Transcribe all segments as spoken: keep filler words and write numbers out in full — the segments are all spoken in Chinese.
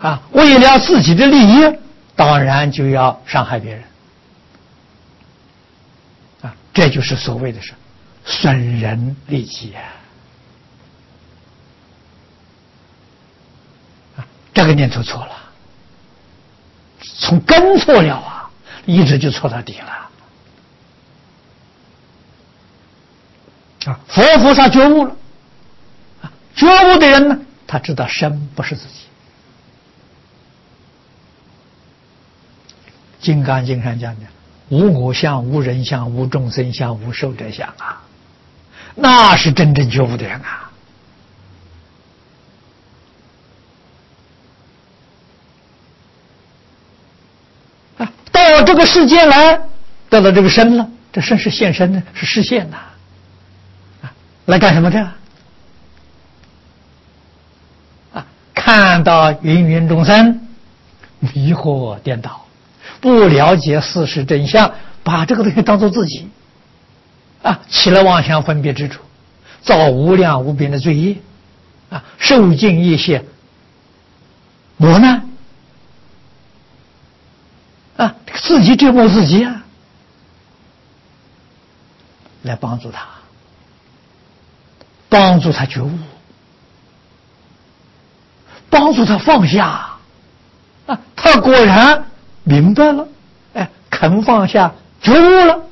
啊，为了自己的利益，当然就要伤害别人。啊，这就是所谓的是损人利己啊！啊，这个念头错了，从根错了啊，一直就错到底了。啊，佛菩萨觉悟了，啊，觉悟的人呢，他知道身不是自己。金刚经上讲的，无我相、无人相、无众生相、无寿者相啊，那是真正觉悟的人啊！啊，到这个世界来，到了这个身了，这身是现身的，是实现的。啊，来干什么这？啊，看到芸芸众生迷惑颠倒。不了解事实真相，把这个东西当作自己，啊，起了妄想分别之处，造无量无边的罪业，啊，受尽一切磨难，啊，自己折磨自己啊，来帮助他，帮助他觉悟，帮助他放下，啊，他果然明白了，哎，肯放下，觉悟了，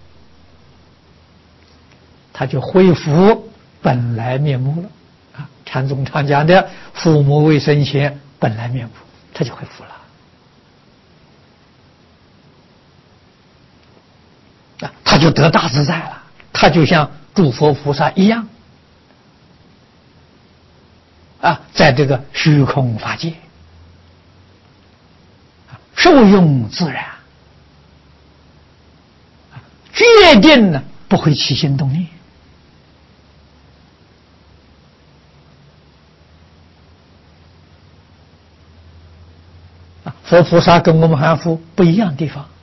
他就恢复本来面目了。啊，禅宗常讲的“父母未生前本来面目”，他就恢复了。啊，他就得大自在了，他就像诸佛菩萨一样，啊，在这个虚空法界。受用自然，决定呢不会起心动念。啊，佛菩萨跟我们凡夫不一样的地方，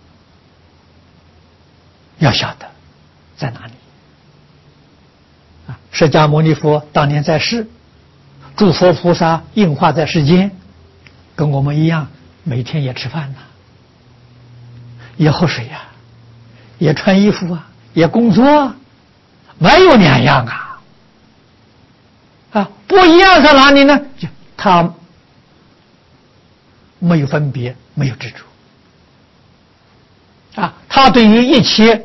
要晓得在哪里。啊，释迦牟尼佛当年在世，诸佛菩萨应化在世间，跟我们一样。每天也吃饭呐，也喝水呀、啊，也穿衣服啊，也工作啊，没有两样啊。啊，不一样在哪里呢？他没有分别，没有执着。啊，他对于一切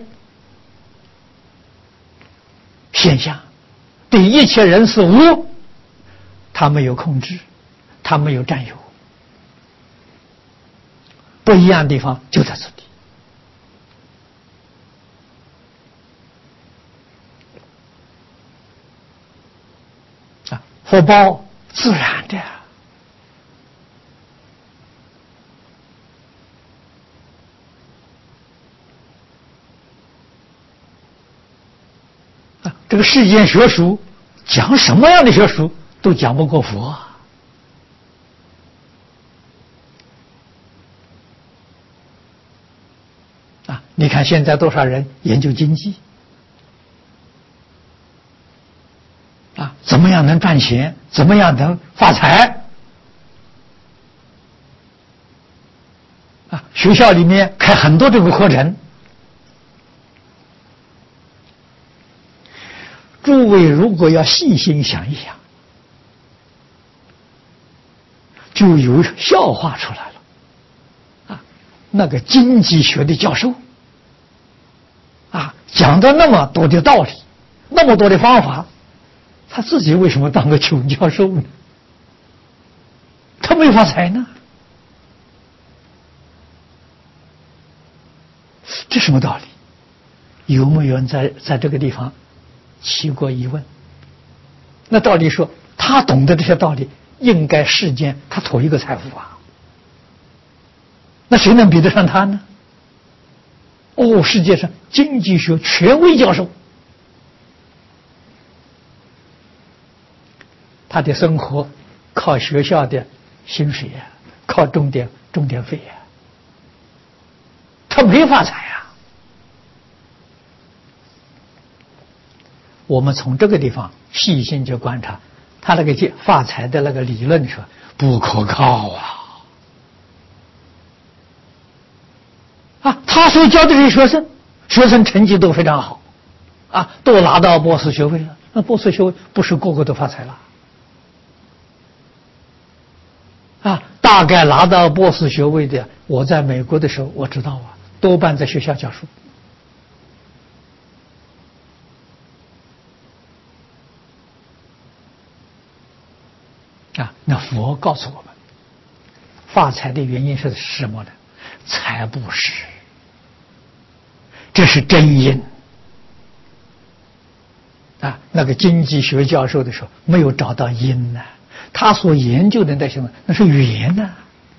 现象，对一切人事物，他没有控制，他没有占有。不一样的地方就在这里。啊，福报自然的。啊，这个世间学术讲什么样的学术都讲不过佛。你看现在多少人研究经济啊？怎么样能赚钱？怎么样能发财？啊，学校里面开很多这个课程。诸位如果要细心想一想，就有笑话出来了。啊，那个经济学的教授。啊，讲的那么多的道理，那么多的方法，他自己为什么当个穷教授呢？他没发财呢？这什么道理？有没有人在在这个地方起过疑问？那道理说，他懂得这些道理，应该世间他头一个财富啊。那谁能比得上他呢？哦，世界上经济学权威教授，他的生活靠学校的薪水呀、啊，靠钟点钟点费呀、啊，他没发财啊。我们从这个地方细心去观察，他那个发财的那个理论说， 不可靠啊！啊，他所教的这些学生，学生成绩都非常好，啊，都拿到博士学位了。那博士学位不是个个都发财了？啊，大概拿到博士学位的，我在美国的时候我知道啊，多半在学校教书。啊，那佛告诉我们，发财的原因是什么呢？财布施，这是真因。啊，那个经济学教授的时候没有找到因呢、啊，他所研究的那些那是缘呢、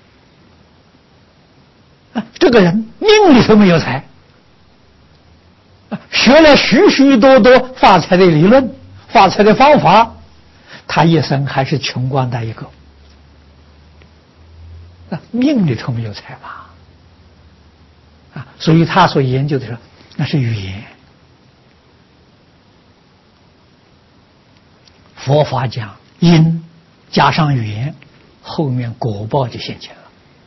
啊。啊，这个人命里头没有财，啊，学了许许多多发财的理论、发财的方法，他一生还是穷光蛋一个。啊，命里头没有财嘛，啊，所以他所研究的时候那是缘。佛法讲因加上缘，后面果报就现前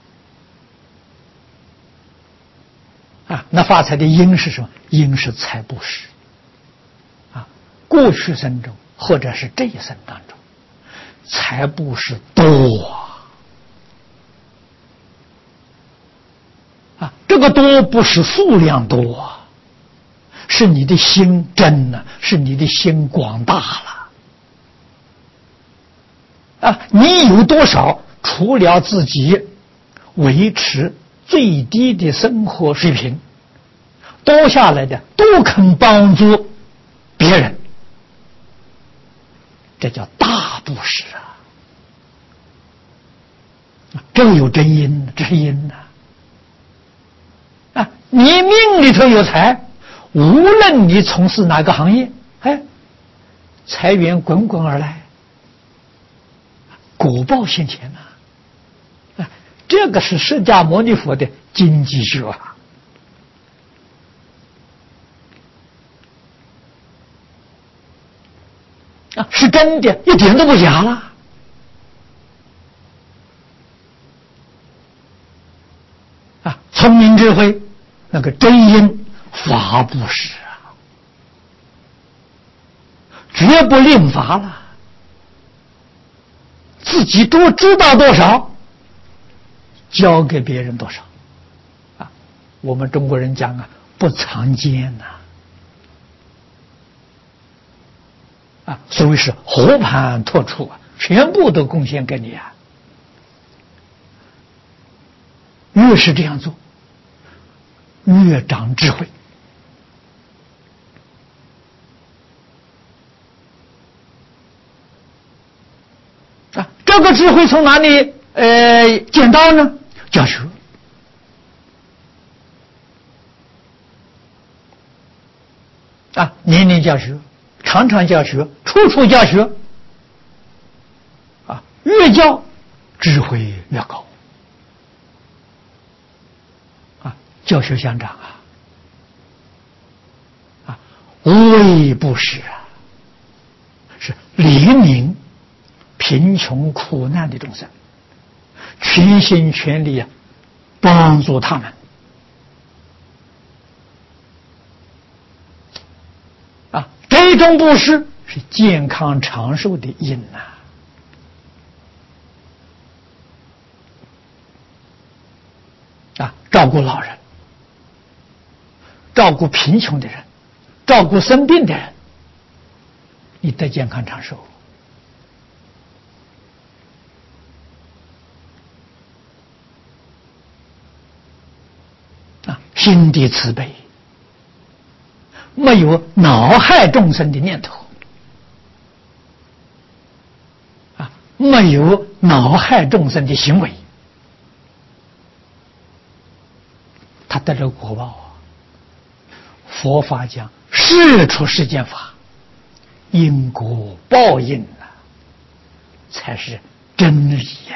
了。啊，那发财的因是什么？因是财布施。啊，过去生中或者是这一生当中，财布施多啊。啊，这个多不是数量多啊，是你的心真了，是你的心广大了。啊，你有多少，除了自己维持最低的生活水平，多下来的都肯帮助别人，这叫大布施啊！这个有真因，这是因呐！啊，你命里头有财，无论你从事哪个行业，哎，财源滚滚而来。果报现前呐、啊，啊，这个是释迦牟尼佛的经济学啊！啊，是真的，一点都不假了。啊，聪明智慧，那个真因法布施啊，绝不吝乏了。自己多知道多少，教给别人多少，啊，我们中国人讲啊，不藏奸呐、啊，啊，所谓是和盘托出啊，全部都贡献给你啊。越是这样做，越长智慧。啊，这个智慧从哪里呃捡到呢？教学。啊，年年教学，常常教学，处处教学。啊，越教智慧越高。啊，教学相长啊，啊，无微不施啊，是怜悯贫穷苦难的众生，全心全力啊帮助他们。啊，这种布施是健康长寿的因呐、啊。啊，照顾老人，照顾贫穷的人，照顾生病的人，你得健康长寿。啊，心地慈悲，没有恼害众生的念头，啊，没有恼害众生的行为，他得了果报啊。佛法讲事出世间法，因果报应啊，才是真理呀、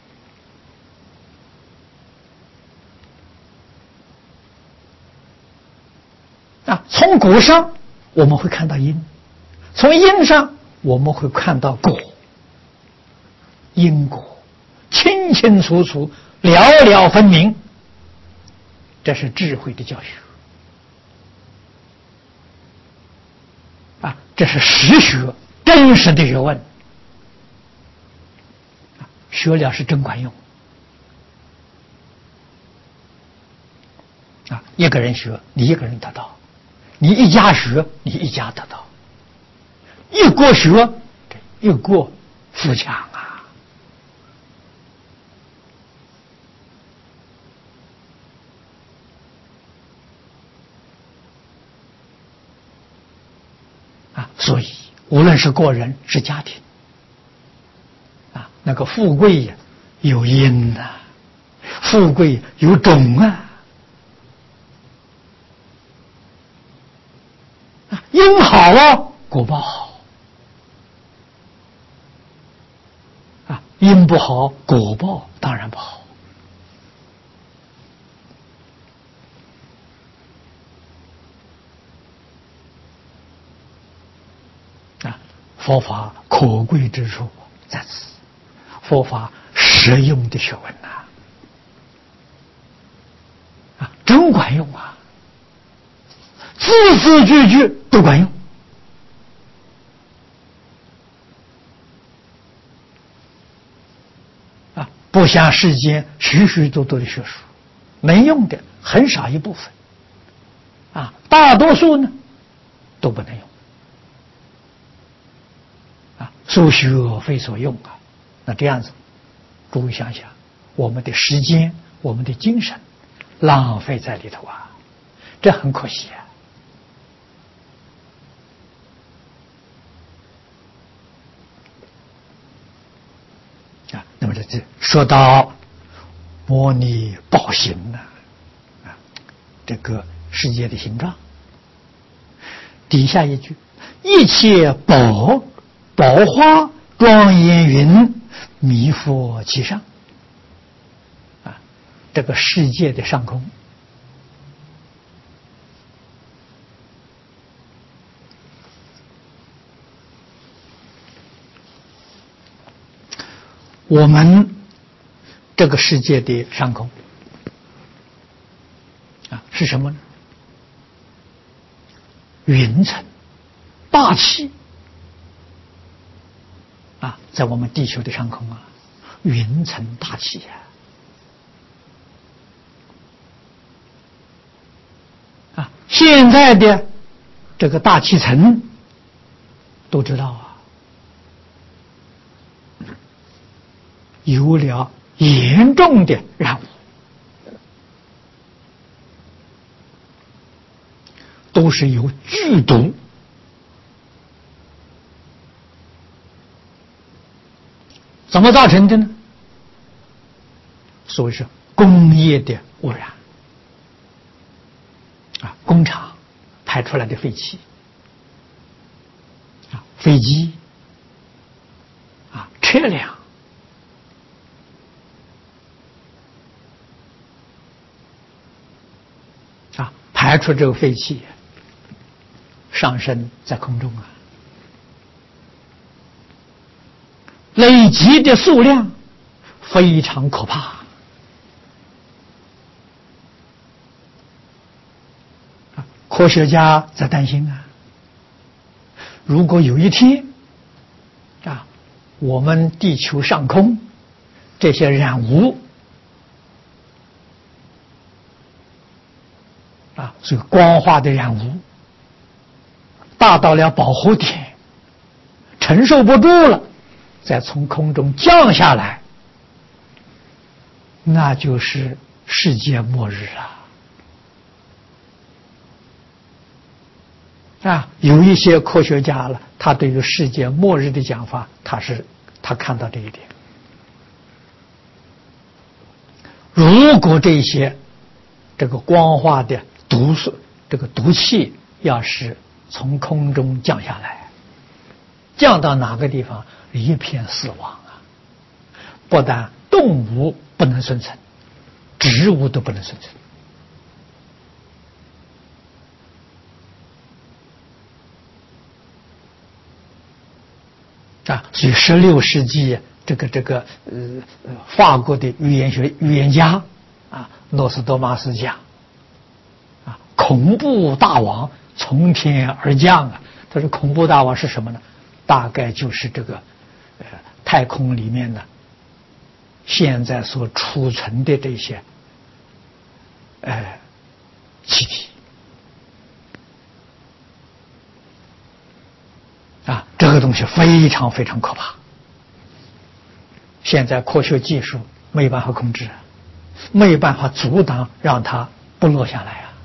啊。啊，从果上我们会看到因，从因上我们会看到果，因果清清楚楚、了了分明，这是智慧的教学啊！这是实学，真实的学问，学了是真管用啊！一个人学，你一个人得到；你一家学，你一家得到；一国学，一国富强啊！啊，所以无论是个人是家庭，啊，那个富贵呀有因呐、啊，富贵有种啊，啊，因好啊，果报好。啊，因不好，果报当然不好。啊，佛法可贵之处在此，佛法实用的学问呐、啊，啊，真管用啊，字字句句都管用。啊，不像世间许许多多的学术，能用的很少一部分，啊，大多数呢都不能用。啊，所学非所用啊！那这样子，诸位想想，我们的时间、我们的精神浪费在里头啊，这很可惜啊！啊，那么这这说到模拟宝形呢，啊，这个世界的形状，底下一句：一切宝宝花庄严云，弥佛其上。啊，这个世界的上空，我们这个世界的上空啊是什么呢？云层、大气啊，在我们地球的上空啊，云层大气呀、啊，啊，现在的这个大气层都知道啊，有了严重的染污，都是有剧毒。怎么造成的呢？所谓是工业的污染啊，工厂排出来的废气啊，飞机啊，车辆啊，排出这个废气上升在空中啊，累积的数量非常可怕啊！科学家在担心啊，如果有一天啊，我们地球上空这些染污啊，所以光化的染污大到了保护点，承受不住了，再从空中降下来，那就是世界末日了啊！有一些科学家了，他对于世界末日的讲法，他是他看到这一点。如果这些这个光化的毒素、这个毒气要是从空中降下来，降到哪个地方，一片死亡啊！不但动物不能生存，植物都不能生存啊！所以十六世纪这个这个呃法国的语言学语言家啊诺斯多玛斯讲啊，恐怖大王从天而降啊。他说恐怖大王是什么呢？大概就是这个呃太空里面的现在所储存的这些呃气体啊，这个东西非常非常可怕。现在科学技术没有办法控制，没有办法阻挡，让它不落下来啊！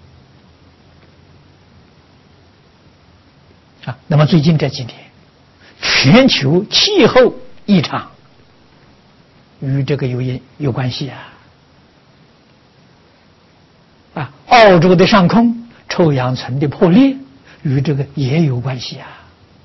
啊，那么最近这几年，全球气候异常与这个有因有关系啊！啊，澳洲的上空臭氧层的破裂与这个也有关系啊！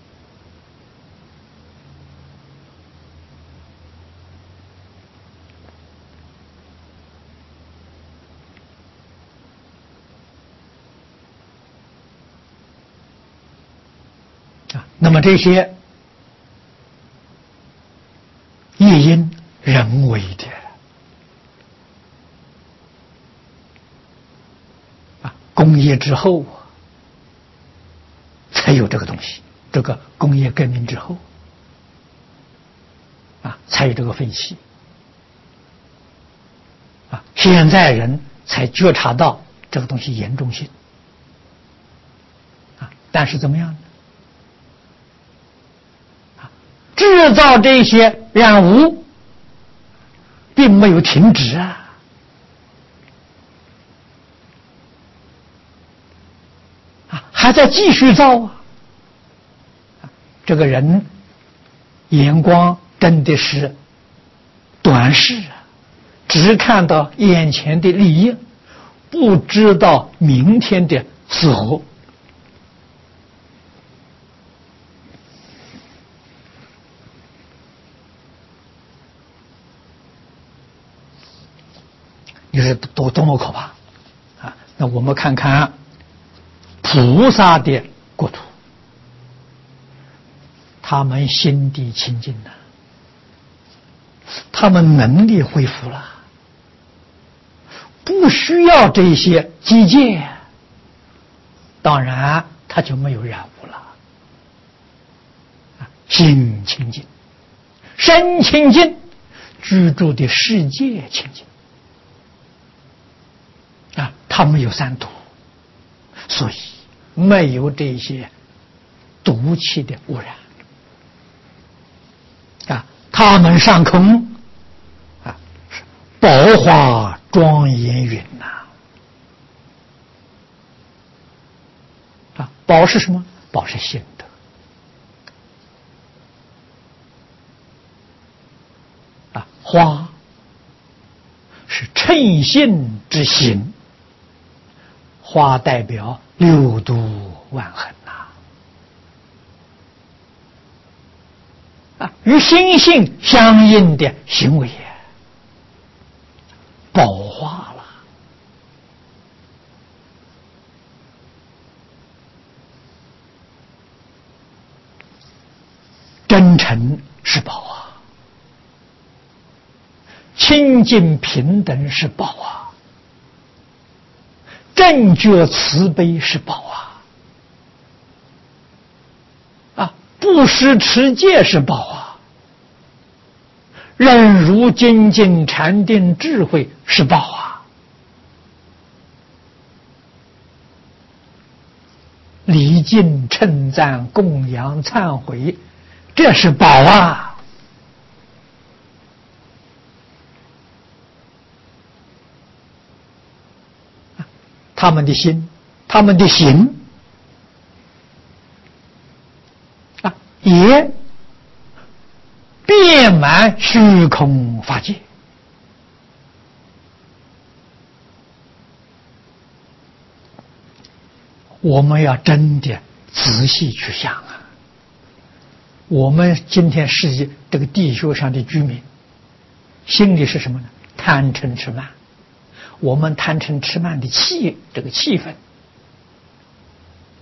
那么这些业因人为的啊，工业之后才有这个东西，这个工业革命之后啊，才有这个废气啊，现在人才觉察到这个东西严重性啊，但是怎么样呢？制造这些染污并没有停止啊，啊，还在继续造啊。这个人眼光真的是短视啊，只看到眼前的利益，不知道明天的死活。你是多多么可怕啊！那我们看看菩萨的国土，他们心地清净了，他们能力恢复了，不需要这些机械，当然他就没有染污了。心清净，身清净，居住的世界清净。啊，他没有三毒，所以没有这些毒气的污染。啊，他们上空啊是宝华庄严云呐、啊。啊，宝是什么？宝是心德。啊，花是称性之心。花代表六度万恒呐、啊，啊，与心性相应的行为宝化了。真诚是宝啊，清净平等是宝啊。正觉慈悲是宝啊，啊，布施持戒是宝啊，忍辱精进禅定智慧是宝啊，礼敬称赞供养忏悔，这是宝啊。他们的心，他们的行啊，也遍满虚空法界。我们要真的仔细去想啊，我们今天世界这个地球上的居民，心里是什么呢？贪嗔痴慢。我们贪嗔痴慢的气，这个气氛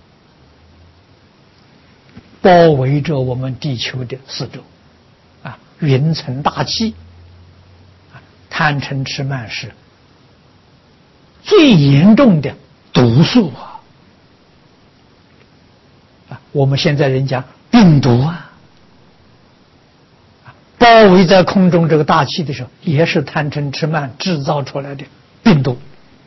包围着我们地球的四周，啊， 云层大气。贪嗔痴慢是最严重的毒素啊！啊，我们现在人讲病毒啊，包围在空中这个大气的时候，也是贪嗔痴慢制造出来的病毒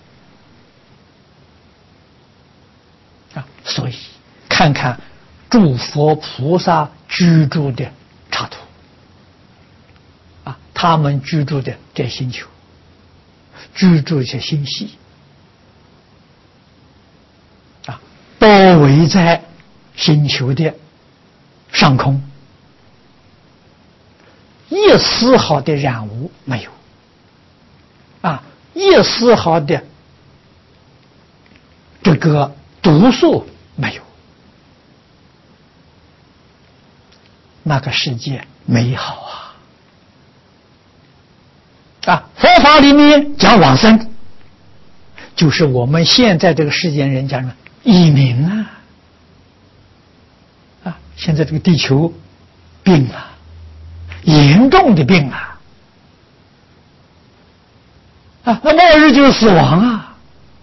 啊！所以看看诸佛菩萨居住的刹土啊，他们居住的这星球，居住这星系啊，包围在星球的上空，一丝毫的染污没有啊，一丝毫的这个毒素没有，那个世界美好啊！啊，佛法里面讲往生，就是我们现在这个世间人讲的移民啊！啊，现在这个地球病啊，严重的病啊！啊，那末日就是死亡啊！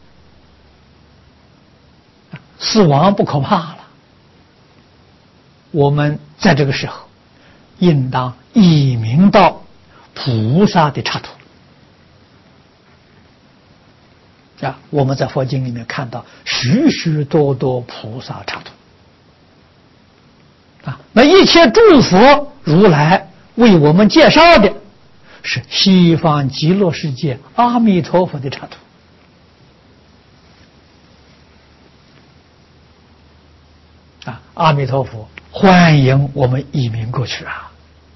死亡不可怕了，我们在这个时候应当移民到菩萨的刹土啊！我们在佛经里面看到许许多多菩萨刹土啊！那一切诸佛如来为我们介绍的是西方极乐世界阿弥陀佛的刹土啊！阿弥陀佛欢迎我们移民过去啊！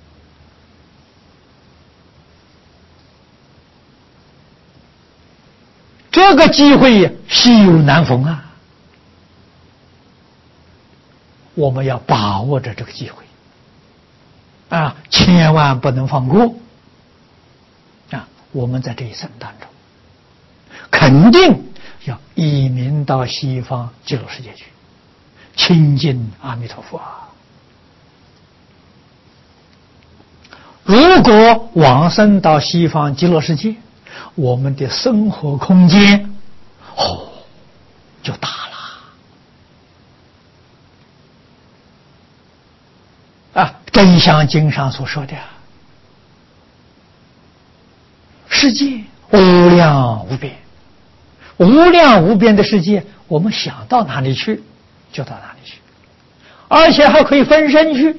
这个机会稀有难逢啊！我们要把握着这个机会啊，千万不能放过啊！我们在这一生当中，肯定要移民到西方极乐世界去，亲近阿弥陀佛啊！如果往生到西方极乐世界，我们的生活空间哦就大了啊！真像经上所说的，世界无量无边，无量无边的世界，我们想到哪里去就到哪里去，而且还可以分身去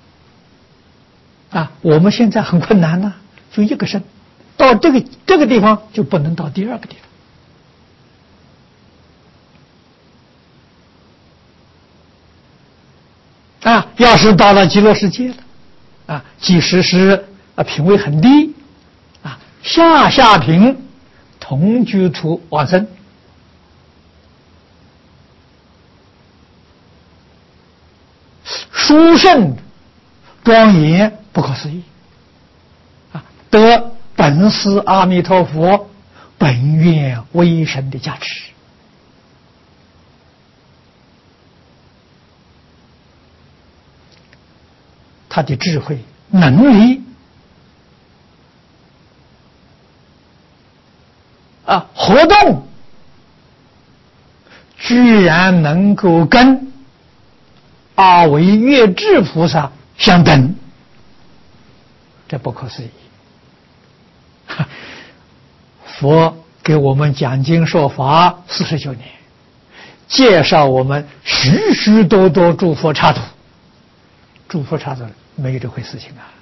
啊！我们现在很困难呢、啊，就一个身，到这个这个地方就不能到第二个地方啊！要是到了极乐世界了啊，即使是啊品位很低啊，下下品同居土往生，殊胜庄严不可思议啊，得本师阿弥陀佛本愿威神的加持。他的智慧能力啊活动居然能够跟阿惟越致菩萨相等，这不可思议。佛给我们讲经说法四十九年，介绍我们许许多多诸佛刹土，诸佛刹土没有这回事情啊！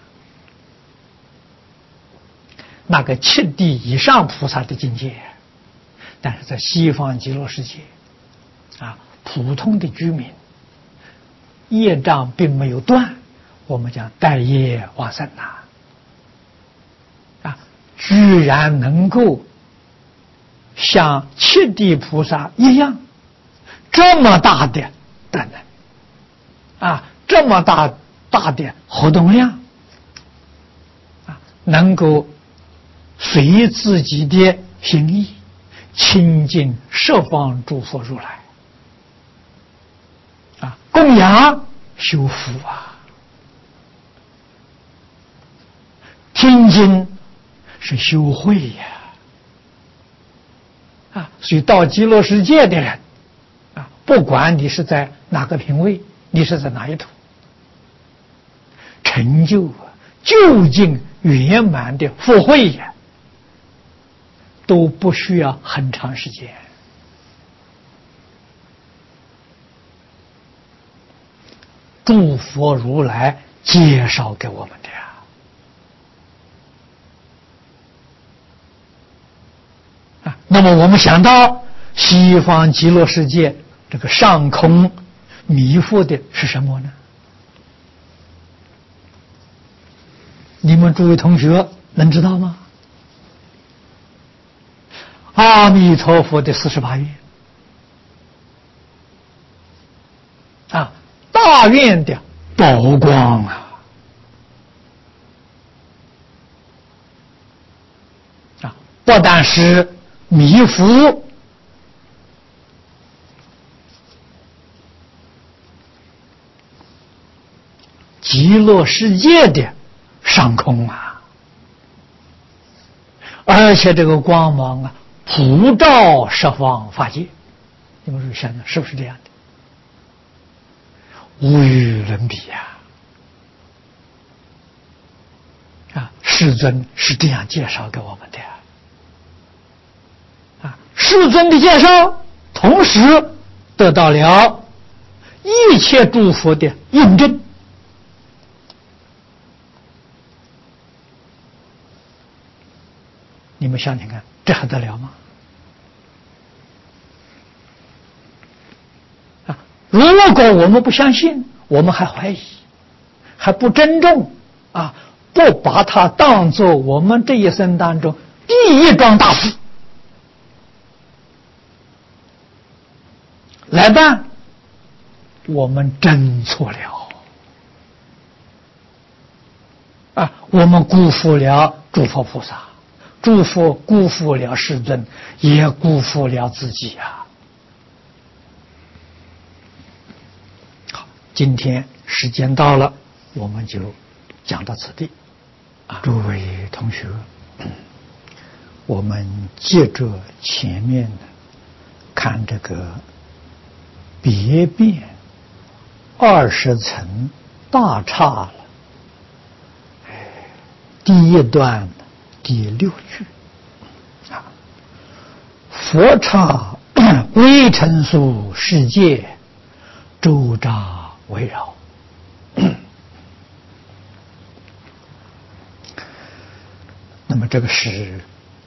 那个七地以上菩萨的境界，但是在西方极乐世界啊，普通的居民业障并没有断，我们讲带业往生呐，啊，居然能够像七地菩萨一样，这么大的德能啊，这么大大的活动量啊，能够随自己的心意亲近十方诸佛如来啊，供养修福啊！ 听经是修慧呀，啊，所以到极乐世界的人，啊，不管你是在哪个品位，你是在哪一土，成就啊究竟圆满的福慧呀，都不需要很长时间。诸佛如来介绍给我们的呀。啊，那么我们想到西方极乐世界这个上空弥覆的是什么呢？你们诸位同学能知道吗？阿弥陀佛的四十八愿啊，大愿的宝光啊，啊，不但是弥覆极乐世界的上空啊，而且这个光芒啊，普照十方法界。你们想想，是不是这样的？无与伦比呀！啊，世尊是这样介绍给我们的呀。啊，世尊的介绍，同时得到了一切诸佛的印证。你们想想看，这还得了吗？啊，如果我们不相信，我们还怀疑，还不珍重啊，不把它当作我们这一生当中第一桩大事来办，我们真错了啊！我们辜负了诸佛菩萨，诸佛辜负了世尊，也辜负了自己啊！好，今天时间到了，我们就讲到此地啊！诸位同学，我们接着前面的看这个别变二十层大刹了，第一段第六句啊，佛刹微尘数世界周匝围绕。那么这个是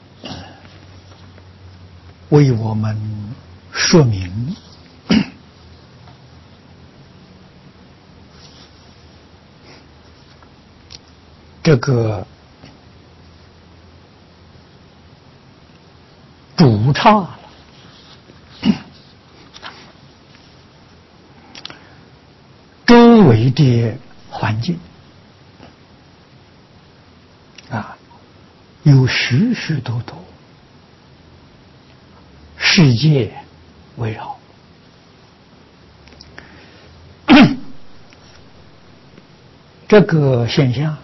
为我们说明这个主刹了，周围的环境啊，有许许多多世界围绕。这个现象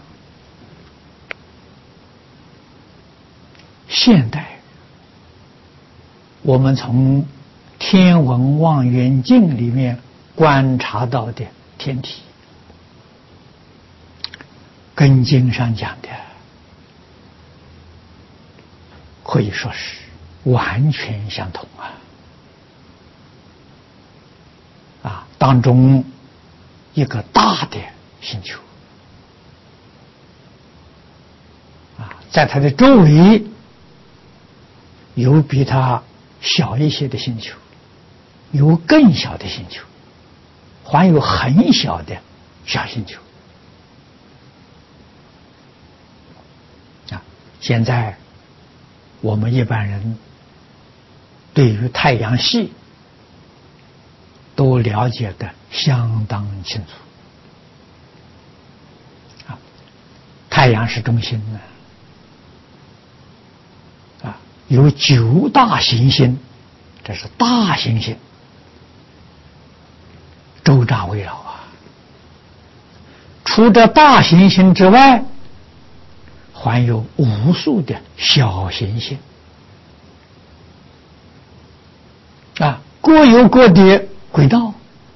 现代我们从天文望远镜里面观察到的天体，跟经上讲的可以说是完全相同啊！啊，当中一个大的星球啊，在它的周围有比它小一些的星球，有更小的星球，还有很小的小星球啊。现在我们一般人对于太阳系都了解的相当清楚啊，太阳是中心的啊，有九大行星，这是大行星周匝围绕啊。除这大行星之外， 还有无数的小行星啊，各有各的轨道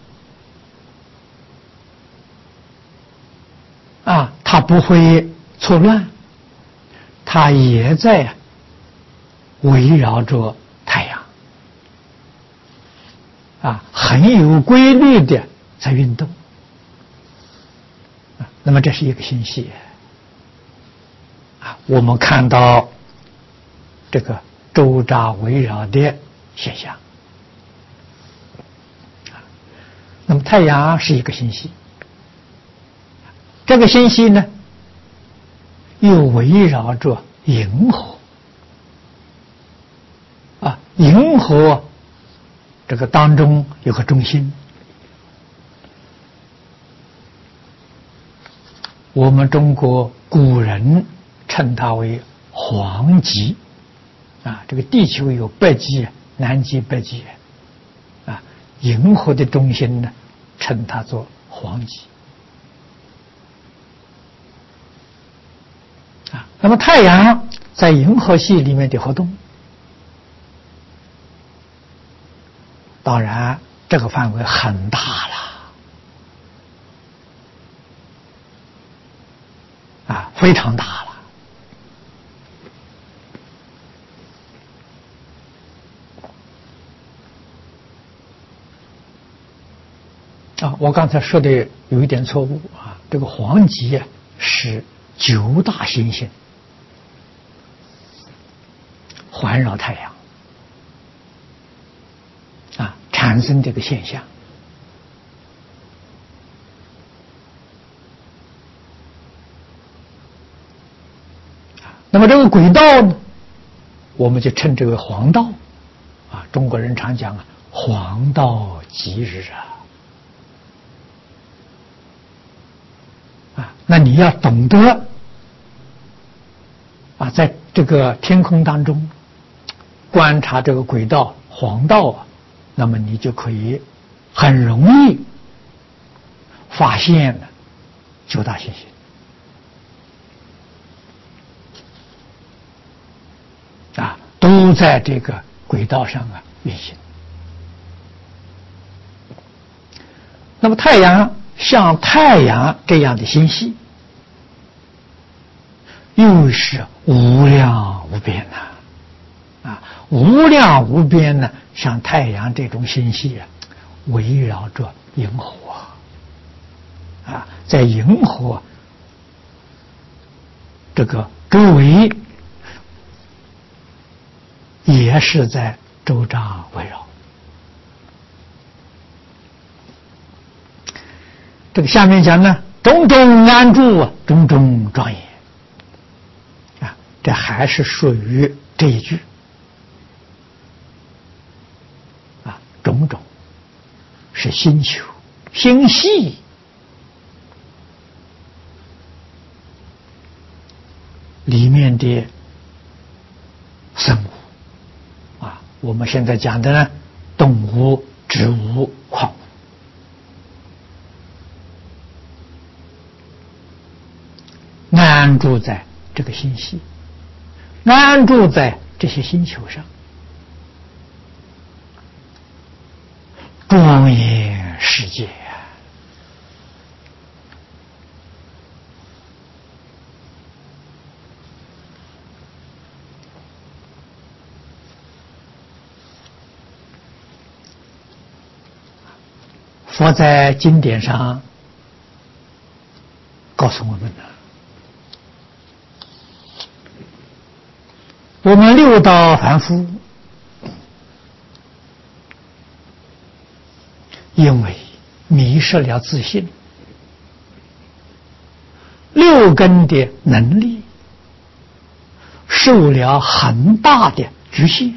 啊，它不会错乱，它也在围绕着太阳啊，很有规律的在运动啊。那么这是一个星系啊，我们看到这个周匝围绕的现象。那么太阳是一个星系，这个星系呢又围绕着银河啊，银河这个当中有个中心，我们中国古人称它为黄极啊，这个地球有北极、南极、北极啊，银河的中心呢称它做黄极啊。那么太阳在银河系里面的活动，当然这个范围很大了啊，非常大了。啊，我刚才说的有一点错误啊，这个黄极啊是九大行星环绕太阳啊产生这个现象。那么这个轨道呢，我们就称之为黄道啊，中国人常讲啊，黄道吉日啊。啊，那你要懂得啊，在这个天空当中观察这个轨道黄道啊，那么你就可以很容易发现了九大行星啊，都在这个轨道上啊运行。那么太阳像太阳这样的星系，又是无量无边呐、啊，无量无边呢，像太阳这种星系啊，围绕着银河啊，在银河这个周围，也是在周匝围绕。这个下面讲呢，种种安住，种种庄严啊，这还是属于这一句啊，种种是星球星系里面的生物啊，我们现在讲的呢，动物、植物、矿物。安住在这个星系，安住在这些星球上，庄严世界佛在经典上告诉我们的，我们六道凡夫，因为迷失了自信，六根的能力受了很大的局限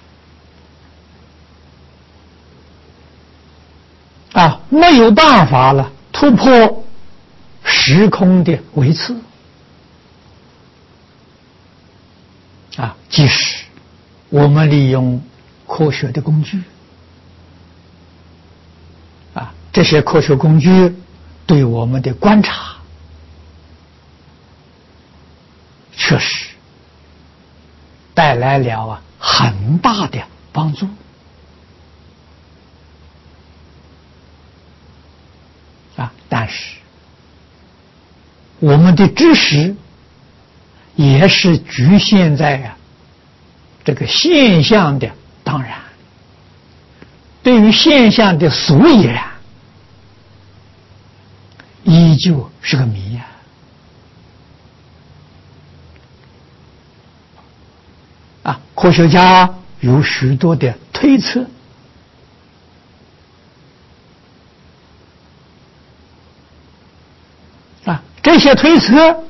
啊，没有办法了突破时空的维次啊，即使我们利用科学的工具啊，这些科学工具对我们的观察确实带来了啊很大的帮助啊，但是我们的知识也是局限在啊这个现象的当然，对于现象的所以然，依旧是个谜呀、啊。啊，科学家有许多的推测，啊，这些推测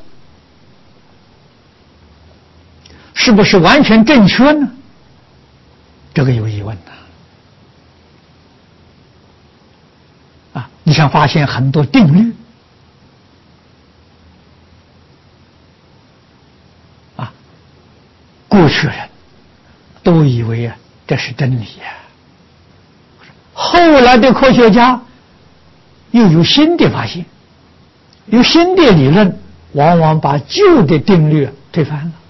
是不是完全正确呢？这个有疑问的。啊，你想发现很多定律，啊，过去人都以为啊这是真理呀、啊，后来的科学家又有新的发现，有新的理论，往往把旧的定律推翻了。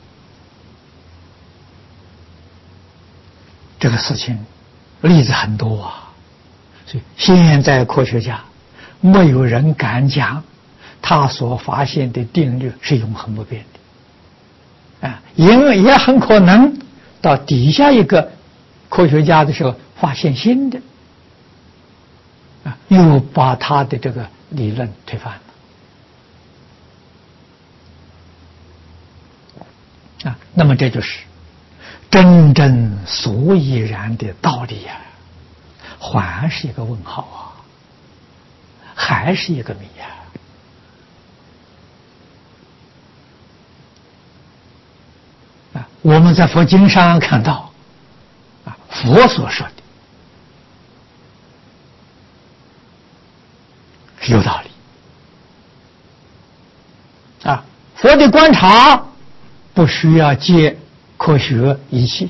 这个事情例子很多啊，所以现在科学家没有人敢讲他所发现的定律是永恒不变的啊，因为也很可能到底下一个科学家的时候发现新的啊，又把他的这个理论推翻了啊，那么这就是真正所以然的道理呀、啊，还是一个问号啊，还是一个谜呀、啊。啊，我们在佛经上看到，啊，佛所说的是有道理。啊，佛的观察不需要借科学仪器，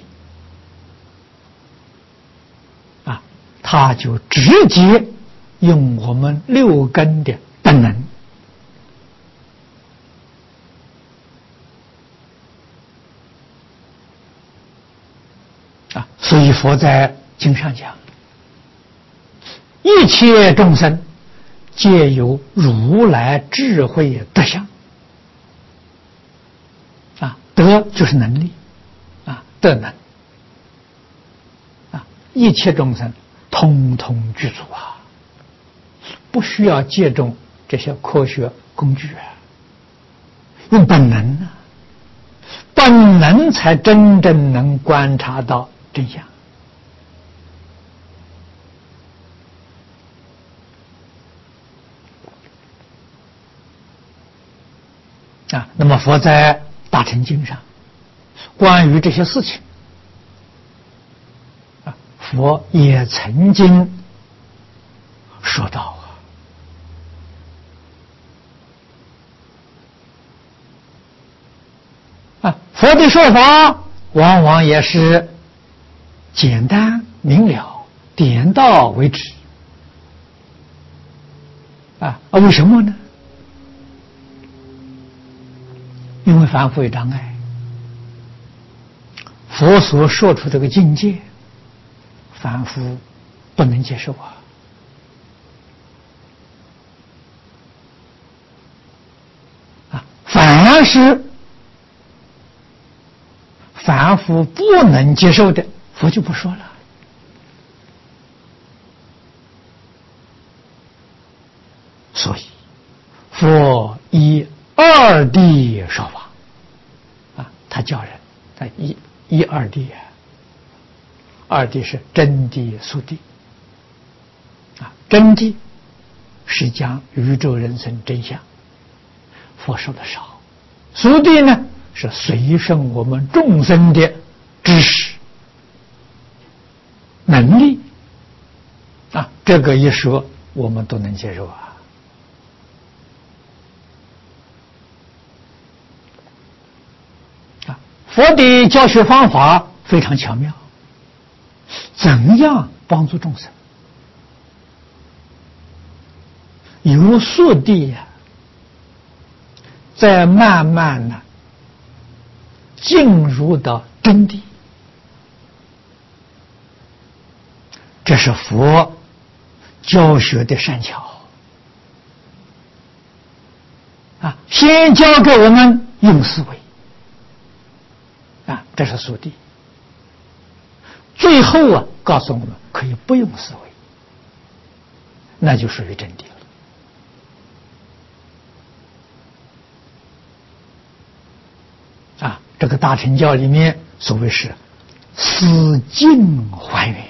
啊，他就直接用我们六根的本能，啊，所以佛在经上讲，一切众生皆有如来智慧德相，啊，德就是能力，啊，德能，啊，一切众生通通具足啊，不需要借重这些科学工具啊，用本能啊，本能才真正能观察到真相。啊，那么佛在大乘经上关于这些事情，啊，佛也曾经说到啊，啊，佛的说法往往也是简单明了，点到为止，啊，啊，为什么呢？因为凡夫有障碍，佛所说出这个境界，凡夫不能接受啊！啊，凡是凡夫不能接受的，佛就不说了。所以，佛以二谛说法，啊，他教人，他一一二谛啊，二谛是真谛、俗谛，啊，真谛是讲宇宙人生真相，佛说的少；俗谛呢是随顺我们众生的知识、能力，啊，这个一说我们都能接受啊。佛的教学方法非常巧妙，怎样帮助众生？由速地呀，再慢慢的进入到真谛。这是佛教学的善巧啊！先教给我们用思维啊，这是速地。最后啊，告诉我们可以不用思维，那就属于真谛了啊！这个大乘教里面所谓是思境还原。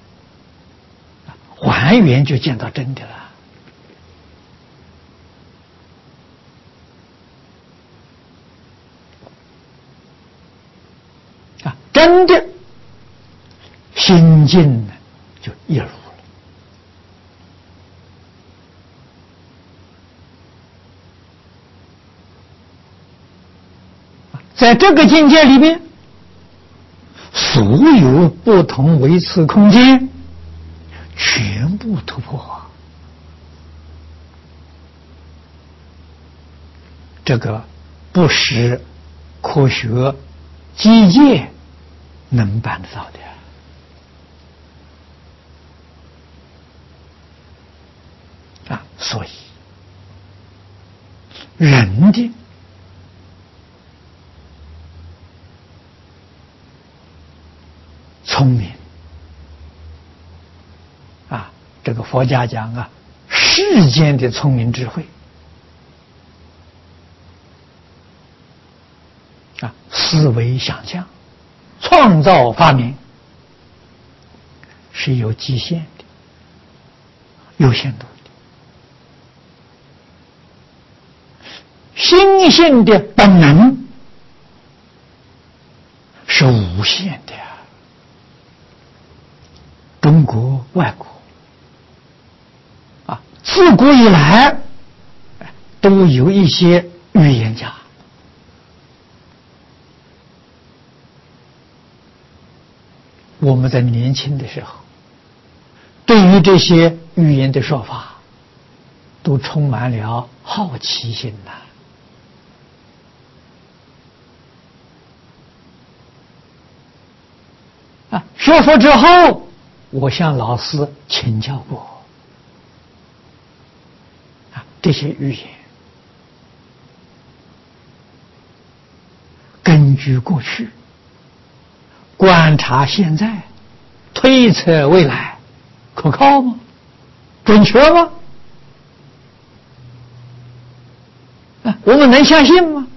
还原就见到真的了啊！真的心境呢就一如了啊！在这个境界里面，所有不同维次空间全部突破，这个不是科学机械能办得到的啊！所以人的聪明啊，这个佛家讲啊，世间的聪明智慧啊，思维想象、创造发明是有极限的、有限度的。心性的本能是无限的呀。中国、外国啊，自古以来都有一些预言家我们在年轻的时候，对于这些预言的说法，都充满了好奇心呐。啊，学佛之后，我向老师请教过，啊，这些预言，根据过去，观察现在，推测未来，可靠吗？准确吗？啊，我们能相信吗？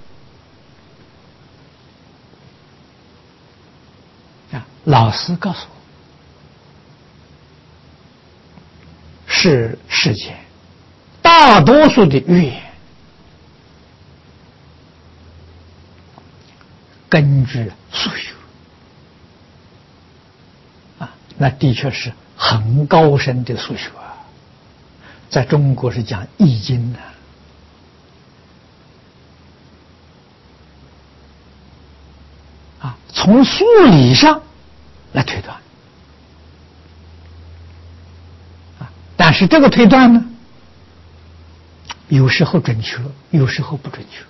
啊，老师告诉我，是世间大多数的预言，根据数学啊，那的确是很高深的数学啊，在中国是讲易经的啊，从数理上来推断啊，但是这个推断呢，有时候准确，有时候不准确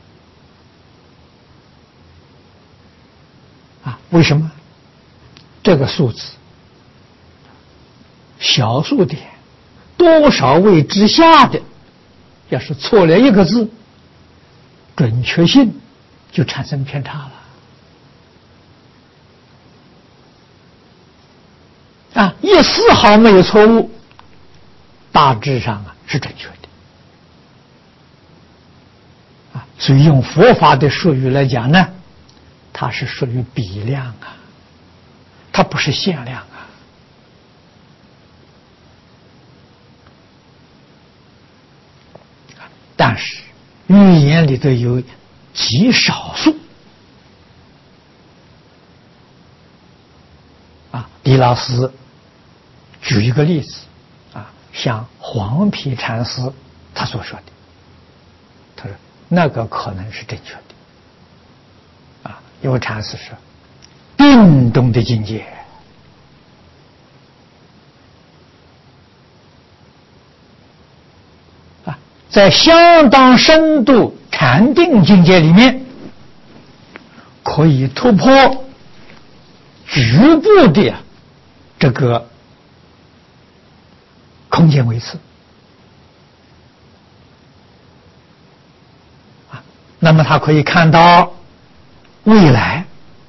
啊。为什么？这个数字小数点多少位之下的，要是错了一个字，准确性就产生偏差了啊！一丝毫没有错误，大致上啊是准确的啊。所以用佛法的术语来讲呢，它是属于比量啊，它不是限量啊。但是语言里头有极少数啊，李老师举一个例子啊，像黄皮禅师他所说的，他说那个可能是正确的啊，因为禅师是定中的境界啊，在相当深度禅定境界里面， 可以突破局部的这个空间维次啊，那么他可以看到未来